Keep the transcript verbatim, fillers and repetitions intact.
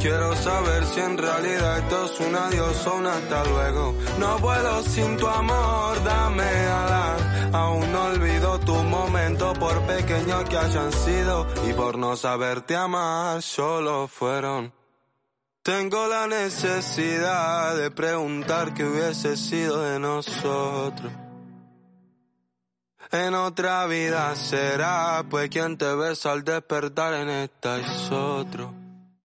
Quiero saber si en realidad esto es un adiós o un hasta luego. No puedo sin tu amor, dame alas. Aún no olvido tu momento, por pequeño que hayan sido. Y por no saberte amar, solo fueron. Tengo la necesidad de preguntar qué hubiese sido de nosotros. En otra vida será, pues quien te besa al despertar en esta es otro.